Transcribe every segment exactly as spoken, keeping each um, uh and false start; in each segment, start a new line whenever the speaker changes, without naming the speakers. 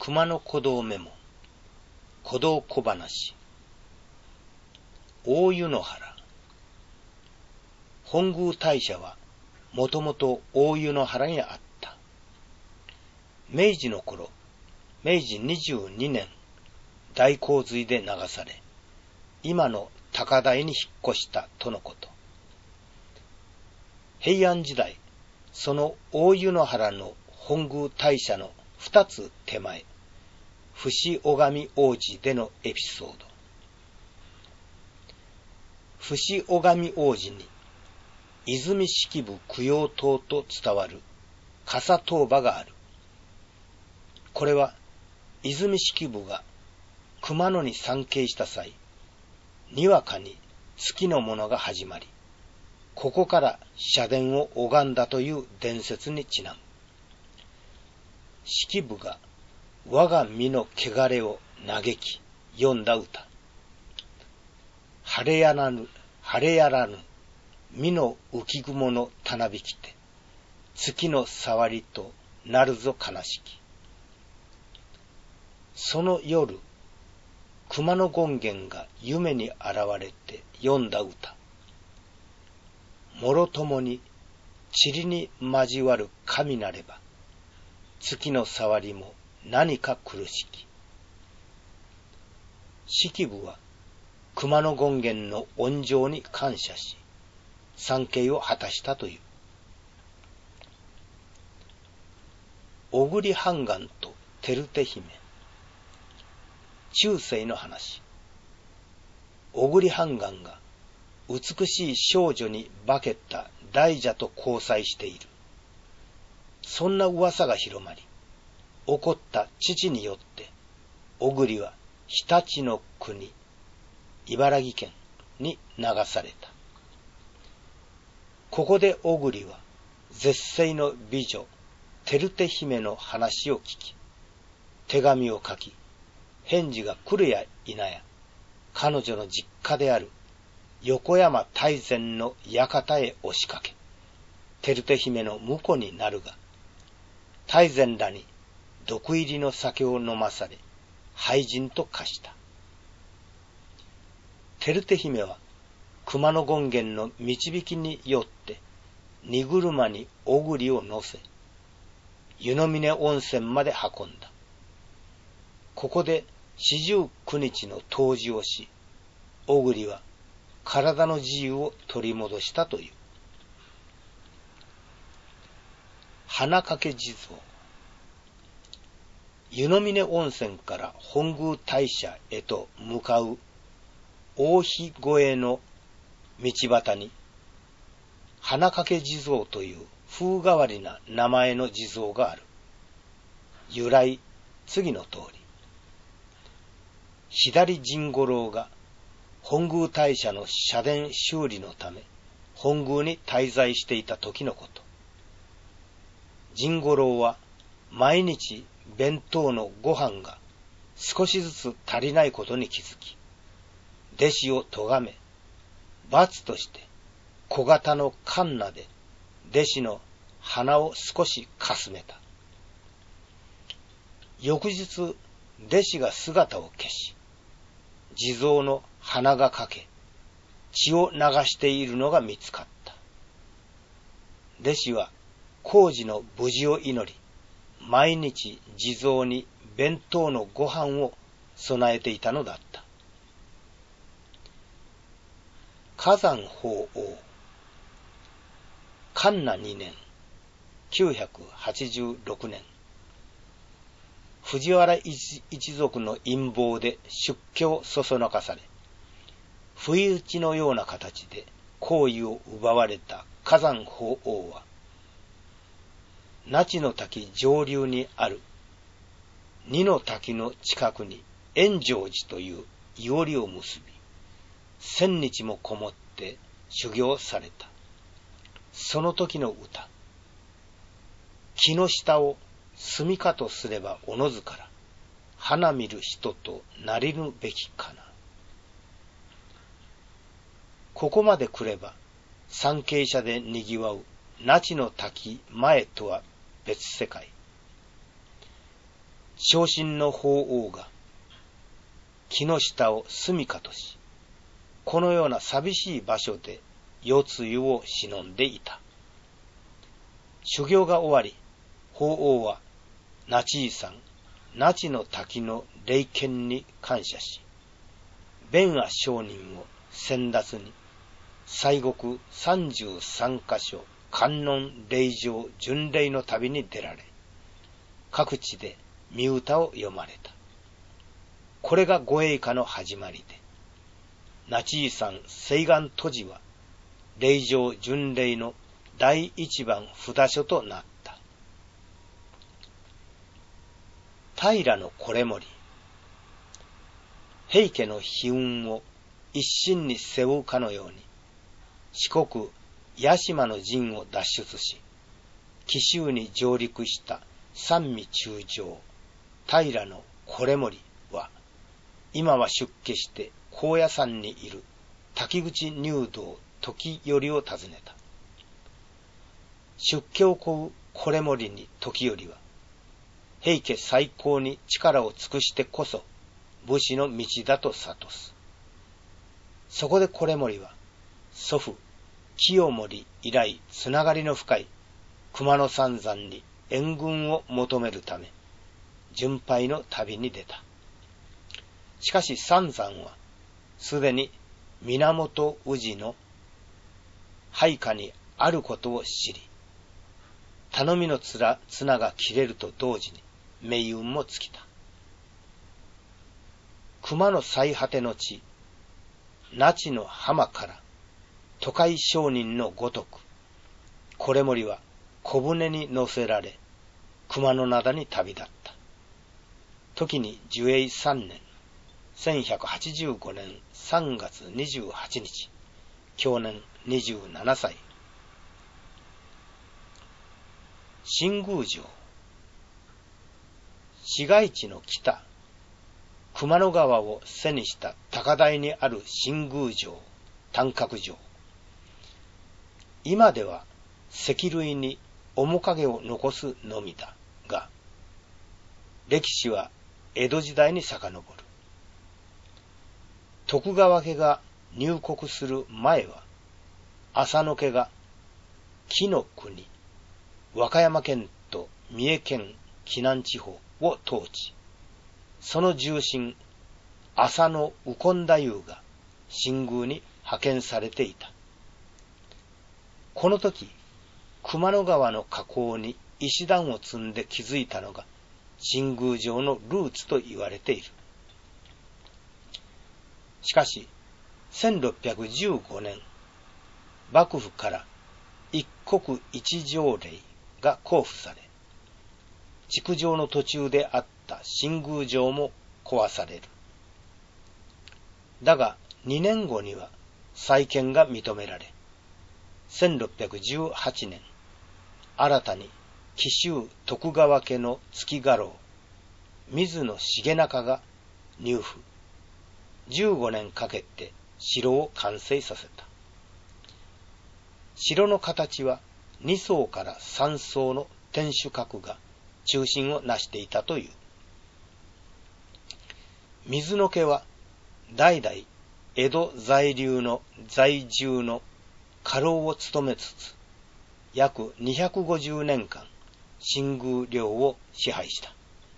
熊野古道メモ、古道小話、大湯の原。本宮大社はもともと大湯の原にあった。明治の頃、明治にじゅうにねん、大洪水で流され、今の高台に引っ越したとのこと。平安時代、その大湯の原の本宮大社の二つ手前、伏拝王子でのエピソード。伏拝王子に、泉式部供養塔と伝わる笠塔場がある。これは、泉式部が熊野に参詣した際、にわかに月のものが始まり、ここから社殿を拝んだという伝説にちなむ。式部が我が身の汚れを嘆き読んだ歌。晴れやらぬ、晴れやらぬ、身の浮雲のたなびきて、月の触りとなるぞ悲しき。その夜、熊野権現が夢に現れて読んだ歌。もろともに塵に交わる神なれば、月の触りも何か苦しき。式部は熊野権現の恩情に感謝し、参詣を果たしたという。小栗判官と照手姫。中世の話。小栗判官が美しい少女に化けた大蛇と交際している。そんな噂が広まり、怒った父によって、小栗は日立の国、茨城県に流された。ここで小栗は絶世の美女、照手姫の話を聞き、手紙を書き、返事が来るや否や、彼女の実家である横山大膳の館へ押しかけ、照手姫の婿になるが、大膳らに毒入りの酒を飲まされ、廃人と化した。照手姫は熊野権現の導きによって荷車に小栗を乗せ、湯の峰温泉まで運んだ。ここで四十九日の湯治をし、小栗は体の自由を取り戻したという。花掛地蔵。湯の峰温泉から本宮大社へと向かう大日越えの道端に、花掛地蔵という風変わりな名前の地蔵がある。由来、次の通り。左甚五郎が本宮大社の社殿修理のため本宮に滞在していた時のこと。甚五郎は毎日弁当のご飯が少しずつ足りないことに気づき、弟子を咎め、罰として小型のカンナで弟子の鼻を少しかすめた。翌日、弟子が姿を消し、地蔵の鼻がかけ、血を流しているのが見つかった。弟子は工事の無事を祈り、毎日地蔵に弁当のご飯を備えていたのだった。火山法王。カンナにねん、きゅうひゃくはちじゅうろくねん。藤原一族の陰謀で出家をそそのかされ、不意打ちのような形で皇位を奪われた火山法王は、那智の滝上流にある二の滝の近くに円成寺といういおりを結び、千日もこもって修行された。その時の歌。木の下を住みかとすればおのずから、花見る人となりぬべきかな。ここまで来れば、参詣者で賑わう那智の滝前とは別世界。 昇進の法皇が木の下を住処とし、このような寂しい場所で夜露を忍んでいた。修行が終わり、法皇は那智山、那智の滝の霊験に感謝し、弁阿上人を先達に、西国三十三カ所観音霊場巡礼の旅に出られ、各地で御歌を読まれた。これがご栄華の始まりで、那智山西岸都寺は霊場巡礼の第一番札所となった。平の維盛、平家の悲運を一身に背負うかのように、四国屋島の陣を脱出し、紀州に上陸した三味中将、平の維盛は、今は出家して高野山にいる滝口入道時頼を訪ねた。出家を請う維盛に時頼は、平家最高に力を尽くしてこそ武士の道だと諭す。そこで維盛は、祖父、清盛以来つながりの深い熊野三山に援軍を求めるため、巡拝の旅に出た。しかし三山は、すでに源氏の配下にあることを知り、頼みの綱が切れると同時に命運も尽きた。熊の最果ての地、那智の浜から都会商人のごとく、維盛は小舟に乗せられ、熊野灘に旅立った。時に寿永三年、千百八十五年三月二十八日、享年二十七歳。新宮城、市街地の北、熊野川を背にした高台にある新宮城、短角城。今では石類に面影を残すのみだが、歴史は江戸時代に遡る。徳川家が入国する前は、浅野家が紀の国、和歌山県と三重県紀南地方を統治。その重臣、浅野右近太夫が新宮に派遣されていた。この時、熊野川の河口に石段を積んで築いたのが新宮城のルーツと言われている。しかし、千六百十五年、幕府から一国一条例が公布され、築城の途中であった新宮城も壊される。だが、二年後には再建が認められ、千六百十八年、新たに紀州徳川家の月家老、水野重中が入府。十五年かけて城を完成させた。城の形は二層から三層の天守閣が中心を成していたという。水野家は代々江戸在留の在住の家老を務めつつ、約にひゃくごじゅうねんかん新宮領を支配した。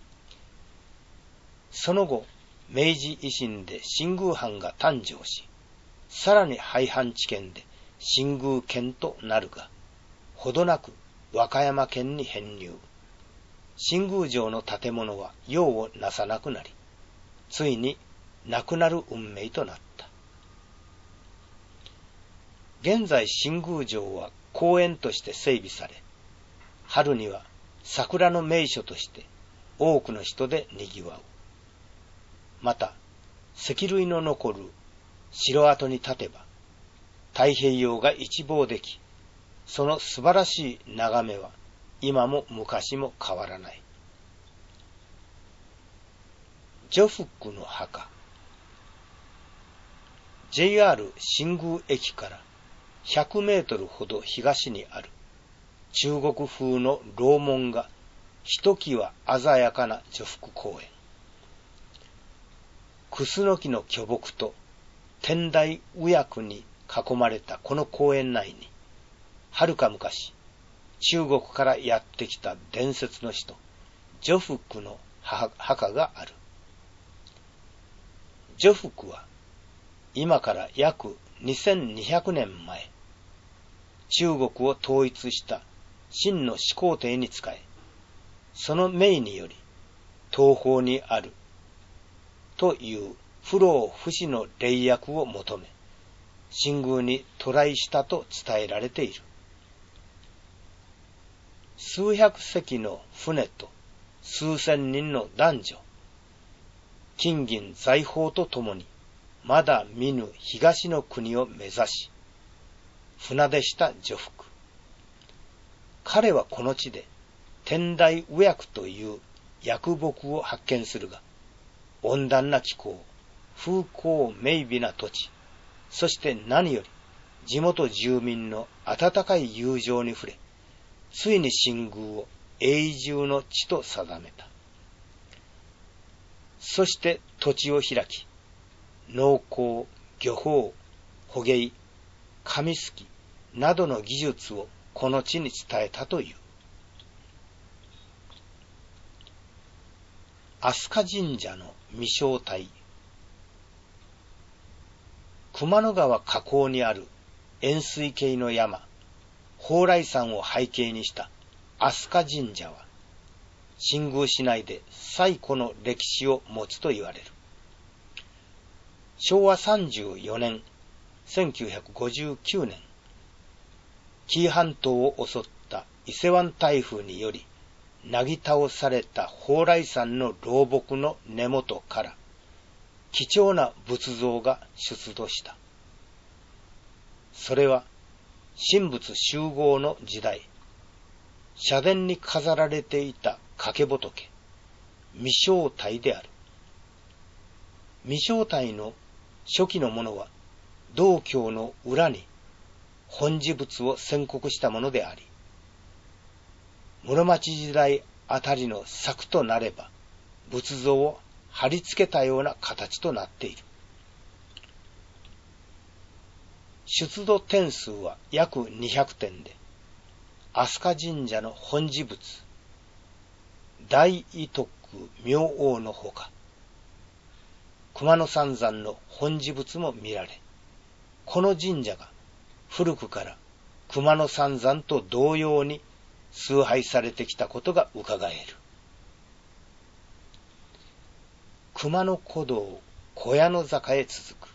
その後、明治維新で新宮藩が誕生し、さらに廃藩置県で新宮県となるが、ほどなく和歌山県に編入。新宮城の建物は用をなさなくなり、ついになくなる運命となった。現在新宮城は公園として整備され、春には桜の名所として多くの人で賑わう。また、石類の残る城跡に立てば、太平洋が一望でき、その素晴らしい眺めは今も昔も変わらない。徐福の墓。ジェイアール 新宮駅からひゃくメートルほど東にある中国風の楼門がひときわ鮮やかな女福公園。クスノキの巨木と天台右役に囲まれたこの公園内に、はるか昔、中国からやってきた伝説の人、徐福の墓がある。徐福は、今から約にせんにひゃくねんまえ、中国を統一した秦の始皇帝に仕え、その命により、東方にある、という不老不死の霊薬を求め、秦宮に渡来したと伝えられている。数百隻の船と数千人の男女、金銀財宝とともに、まだ見ぬ東の国を目指し、船出した徐福。彼はこの地で、天台右薬という薬木を発見するが、温暖な気候、風光明媚な土地、そして何より地元住民の温かい友情に触れ、ついに秦宮を永住の地と定めた。そして土地を開き、農耕、漁法、捕鯨、紙すきなどの技術をこの地に伝えたという。飛鳥神社の未正体。熊野川河口にある円錐形の山、蓬莱山を背景にした飛鳥神社は、秦宮市内で最古の歴史を持つと言われる。しょうわさんじゅうよねん、せんきゅうひゃくごじゅうきゅうねん、紀伊半島を襲った伊勢湾台風により、なぎ倒された蓬莱山の老木の根元から、貴重な仏像が出土した。それは、神仏集合の時代、社殿に飾られていた掛け仏、未正体である。未正体の初期のものは、道教の裏に本持仏を宣告したものであり、室町時代あたりの作となれば、仏像を貼り付けたような形となっている。出土点数は約にひゃくてんで、飛鳥神社の本持仏、大遺徳明王のほか、熊野三山の本持仏も見られ、この神社が古くから熊野三山と同様に崇拝されてきたことが伺える。熊野古道小屋の坂へ続く。